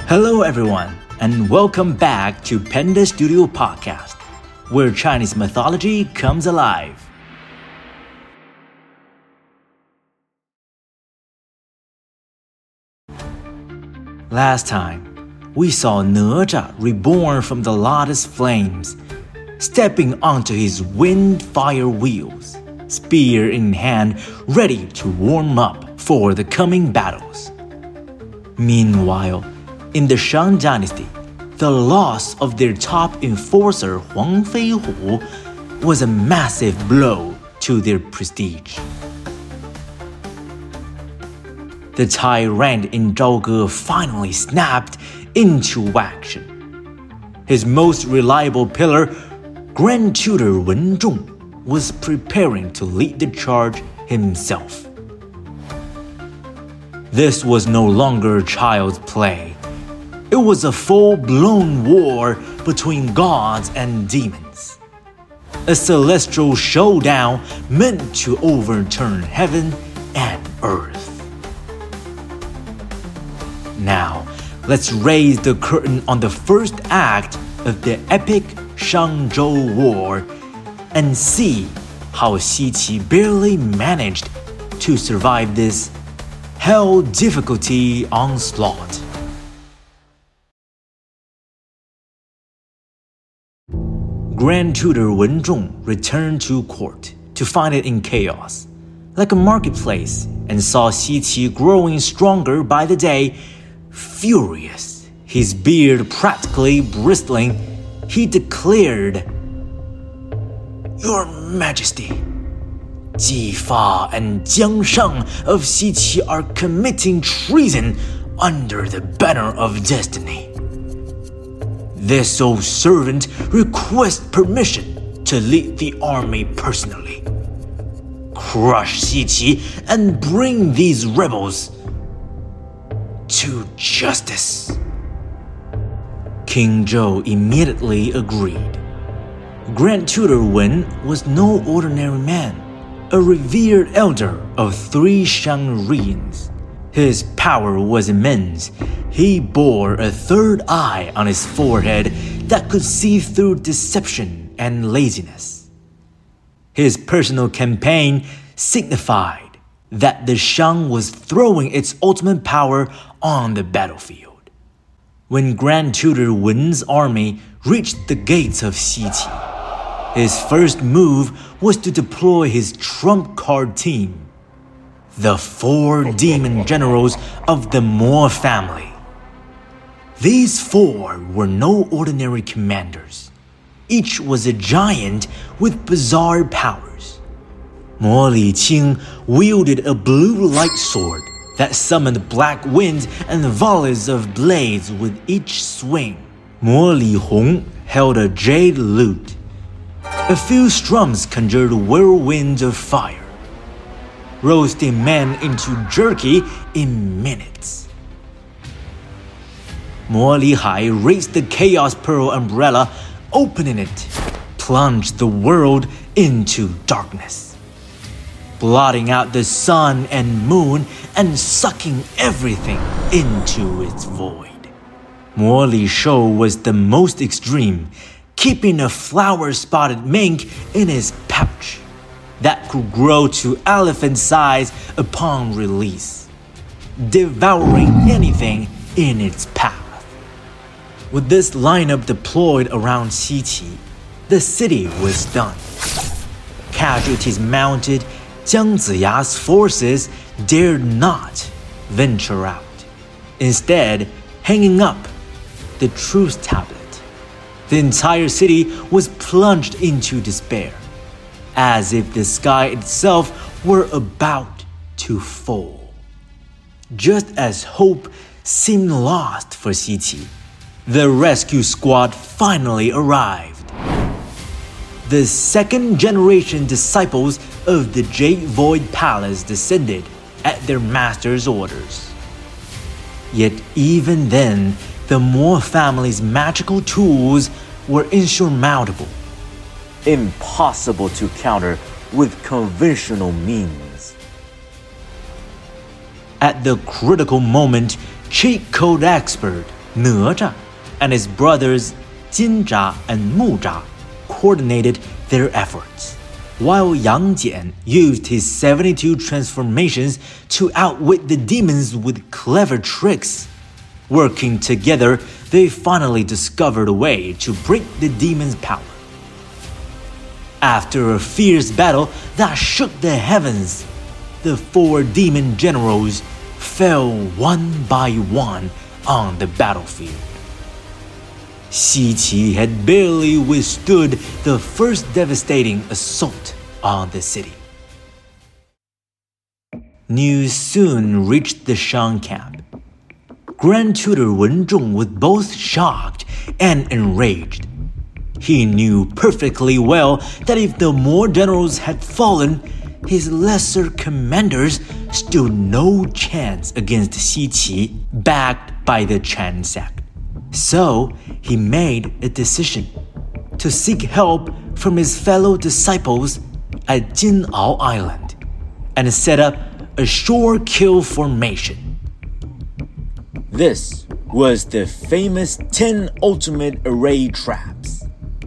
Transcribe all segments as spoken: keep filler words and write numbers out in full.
Hello everyone, and welcome back to Panda Studio Podcast, where Chinese mythology comes alive. Last time, we saw哪吒reborn from the lotus flames, stepping onto his wind fire wheels, spear in hand, ready to warm up for the coming battles. Meanwhile, in the Shang Dynasty, the loss of their top enforcer Huang Feihu was a massive blow to their prestige. The tyrant in Zhao Ge finally snapped into action. His most reliable pillar, Grand Tutor Wen Zhong, was preparing to lead the charge himself. This was no longer child's play. It was a full-blown war between gods and demons. A celestial showdown meant to overturn heaven and earth. Now, let's raise the curtain on the first act of the epic Shangzhou War and see how Xi Qi barely managed to survive this hell difficulty onslaught. Grand Tutor Wen Zhong returned to court to find it in chaos, like a marketplace, and saw Xi Qi growing stronger by the day. Furious, his beard practically bristling, he declared, "Your Majesty, Ji Fa and Jiang Shang of Xi Qi are committing treason under the banner of destiny. This old servant requests permission to lead the army personally. Crush Xi Qi and bring these rebels to justice." King Zhou immediately agreed. Grand Tutor Wen was no ordinary man, a revered elder of three Shang reigns. His power was immense. He bore a third eye on his forehead that could see through deception and laziness. His personal campaign signified that the Shang was throwing its ultimate power on the battlefield. When Grand Tutor Wen's army reached the gates of Xi Qi, his first move was to deploy his trump card team, the four demon generals of the Mo family. These four were no ordinary commanders. Each was a giant with bizarre powers. Mo Liqing wielded a blue light sword that summoned black winds and volleys of blades with each swing. Mo Lihong held a jade lute. A few strums conjured whirlwinds of fire, roasting men into jerky in minutes. Mo Lihai raised the Chaos Pearl umbrella, opening it, plunged the world into darkness, blotting out the sun and moon and sucking everything into its void. Mo Lishou was the most extreme, keeping a flower-spotted mink in his pouch that could grow to elephant size upon release, devouring anything in its path. With this lineup deployed around Xi Qi, the city was done. Casualties mounted. Jiang Ziya's forces dared not venture out, instead hanging up the truce tablet. The entire city was plunged into despair, as if the sky itself were about to fall. Just as hope seemed lost for Xi Qi, the rescue squad finally arrived. The second-generation disciples of the Jade Void Palace descended at their master's orders. Yet even then, the Mo family's magical tools were insurmountable, impossible to counter with conventional means. At the critical moment, cheat code expert 哪吒and his brothers Jin Zha and Mu Zha coordinated their efforts, while Yang Jian used his seventy-two transformations to outwit the demons with clever tricks. Working together, they finally discovered a way to break the demons' power. After a fierce battle that shook the heavens, the four demon generals fell one by one on the battlefield. Xi Qi had barely withstood the first devastating assault on the city. News soon reached the Shang camp. Grand Tutor Wen Zhong was both shocked and enraged. He knew perfectly well that if the more generals had fallen, his lesser commanders stood no chance against Xi Qi, backed by the Chan sect. So he made a decision to seek help from his fellow disciples at Jinao Island and set up a shore kill formation. This was the famous ten ultimate array traps.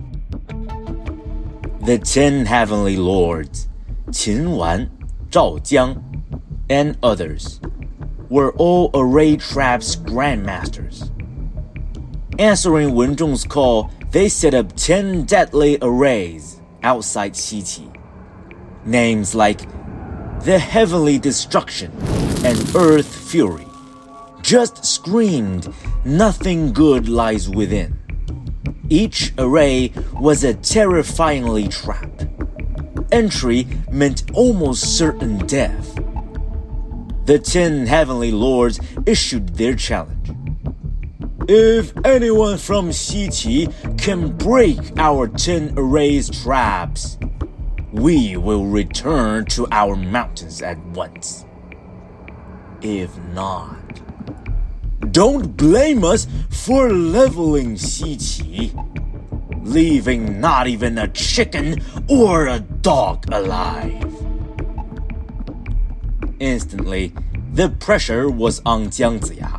The ten heavenly lords, Qin Wan, Zhao Jiang, and others, were all array traps grandmasters. Answering Wen Zhong's call, they set up ten deadly arrays outside Xi Qi. Names like the Heavenly Destruction and Earth Fury just screamed nothing good lies within. Each array was a terrifyingly trapped. Entry meant almost certain death. The ten heavenly lords issued their challenge. If anyone from Xi Qi can break our ten arrays traps, we will return to our mountains at once. If not, don't blame us for leveling Xi Qi, leaving not even a chicken or a dog alive. Instantly, the pressure was on Jiang Ziya.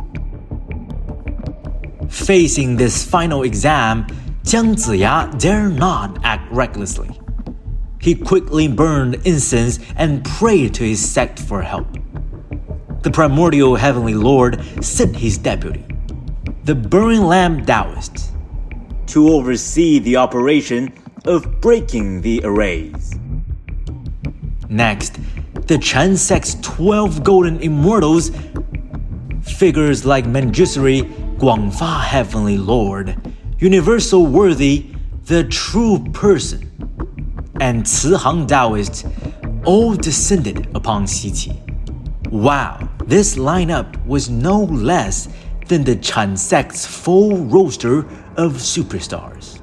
Facing this final exam, Jiang Ziya dare not act recklessly. He quickly burned incense and prayed to his sect for help. The primordial heavenly lord sent his deputy, the Burning Lamp Taoist, to oversee the operation of breaking the arrays. Next, the Chan sect's twelve golden immortals, figures like Manjusri, Guangfa Heavenly Lord, Universal Worthy, the True Person, and Cihang Taoist, all descended upon Xi Qi. Wow, this lineup was no less than the Chan sect's full roster of superstars.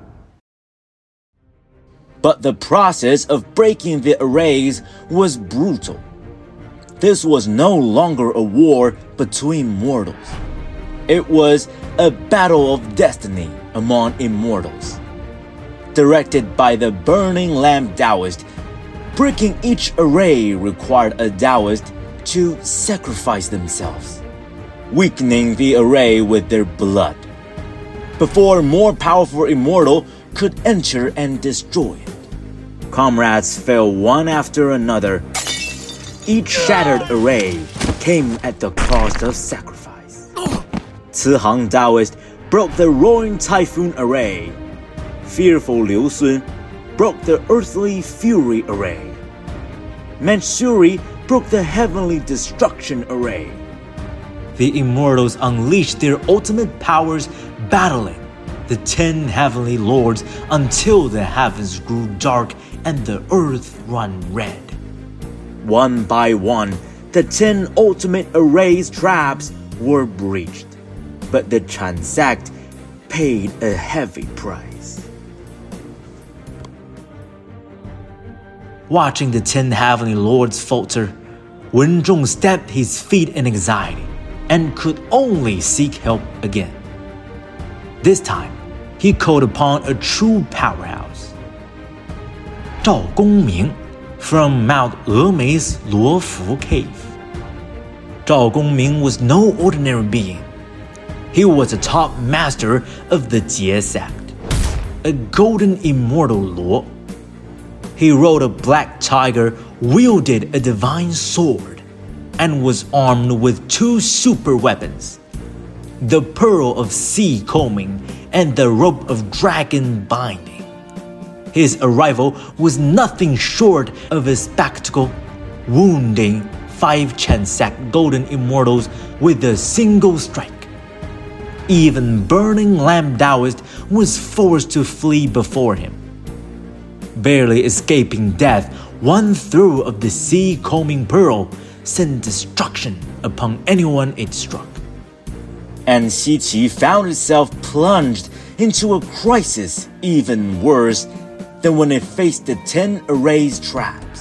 But the process of breaking the arrays was brutal. This was no longer a war between mortals. It was a battle of destiny among immortals. Directed by the Burning Lamp Taoist, breaking each array required a Taoist to sacrifice themselves, weakening the array with their blood, before a more powerful immortal could enter and destroy it. Comrades fell one after another. Each shattered array came at the cost of sacrifice. Cihang Taoist broke the Roaring Typhoon array. Fearful Liu Sun broke the Earthly Fury array. Manjusri broke the Heavenly Destruction array. The immortals unleashed their ultimate powers, battling the ten heavenly lords until the heavens grew dark and the earth ran red. One by one, the ten ultimate arrays traps were breached, but the Chan sect paid a heavy price. Watching the ten heavenly lords falter, Wen Zhong stamped his feet in anxiety and could only seek help again. This time, he called upon a true powerhouse, Zhao Gongming, from Mount Emei's Luofu Cave. Zhao Gongming was no ordinary being. He was a top master of the Jie sect, a golden immortal Luo. He rode a black tiger, wielded a divine sword, and was armed with two super weapons, the Pearl of Sea Combing and the Rope of Dragon Binding. His arrival was nothing short of a spectacle, wounding five Chen sect golden immortals with a single strike. Even Burning Lamp Taoist was forced to flee before him. Barely escaping death, one throw of the Sea Combing Pearl sent destruction upon anyone it struck. And Xi Qi found itself plunged into a crisis even worse than when it faced the ten erased traps.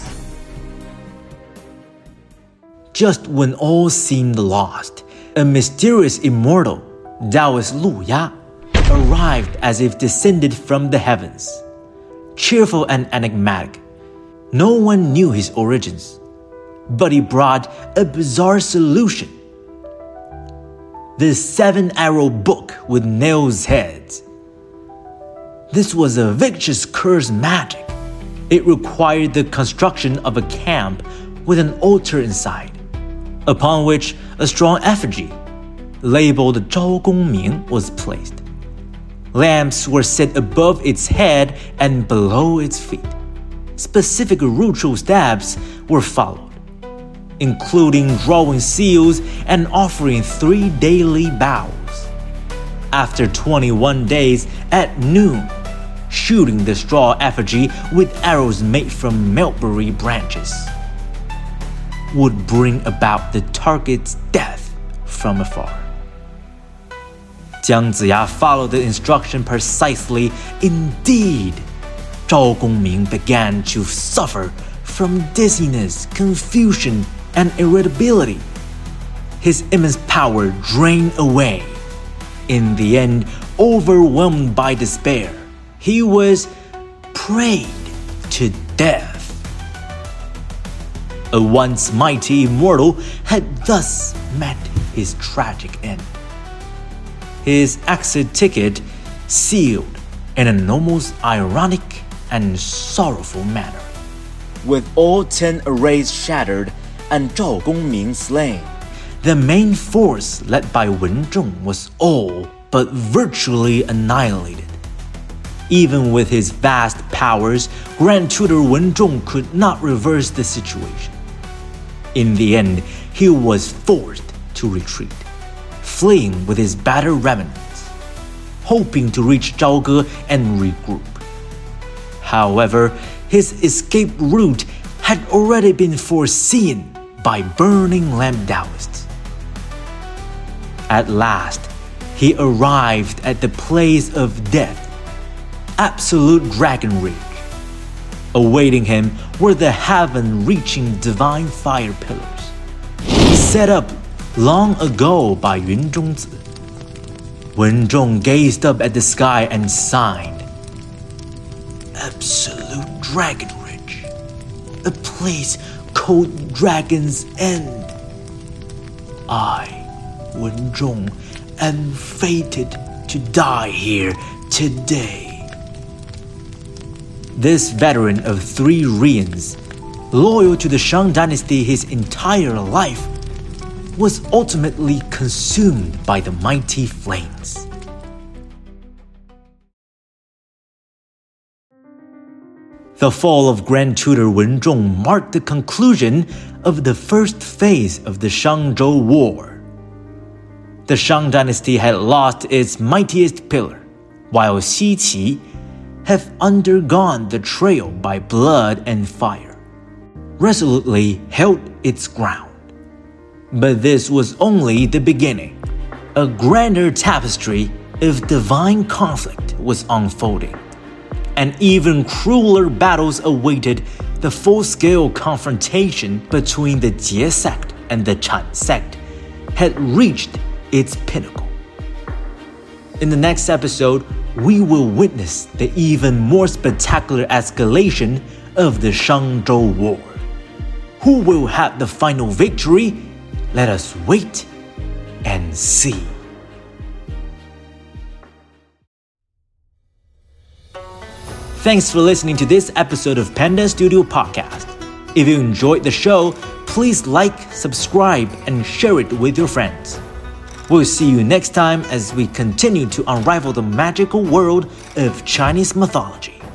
Just when all seemed lost, a mysterious immortal, Taoist Lu Ya, arrived as if descended from the heavens. Cheerful and enigmatic, no one knew his origins, but he brought a bizarre solution. The seven-arrow book with nails' heads. This was a vicious curse magic. It required the construction of a camp with an altar inside, upon which a strong effigy, labeled Zhao Gongming, was placed. Lamps were set above its head and below its feet. Specific ritual steps were followed, including drawing seals and offering three daily vows. After twenty-one days at noon, shooting the straw effigy with arrows made from mulberry branches would bring about the target's death from afar. Jiang Ziya followed the instruction precisely. Indeed, Zhao Gongming began to suffer from dizziness, confusion, and irritability. His immense power drained away. In the end, overwhelmed by despair, he was prayed to death. A once mighty immortal had thus met his tragic end. His exit ticket sealed in an almost ironic and sorrowful manner. With all ten arrays shattered and Zhao Gongming slain, the main force led by Wen Zhong was all but virtually annihilated. Even with his vast powers, Grand Tutor Wen Zhong could not reverse the situation. In the end, he was forced to retreat, fleeing with his battered remnants, hoping to reach Zhao Ge and regroup. However, his escape route had already been foreseen by Burning Lamp Taoists. At last, he arrived at the place of death, Absolute Dragon Ridge. Awaiting him were the heaven-reaching divine fire pillars, set up long ago by Yun Zhongzi. Wen Zhong gazed up at the sky and signed. Absolute Dragon Ridge, a place called Dragon's End. I, Wen Zhong, am fated to die here today. This veteran of three reigns, loyal to the Shang dynasty his entire life, was ultimately consumed by the mighty flames. The fall of Grand Tutor Wen Zhong marked the conclusion of the first phase of the Shangzhou War. The Shang dynasty had lost its mightiest pillar, while Xi Qi have undergone the trail by blood and fire, resolutely held its ground. But this was only the beginning. A grander tapestry of divine conflict was unfolding, and even crueler battles awaited. The full-scale confrontation between the Jie sect and the Chan sect had reached its pinnacle. In the next episode, we will witness the even more spectacular escalation of the Shangzhou War. Who will have the final victory? Let us wait and see. Thanks for listening to this episode of Panda Studio Podcast. If you enjoyed the show, please like, subscribe, and share it with your friends. We'll see you next time as we continue to unravel the magical world of Chinese mythology.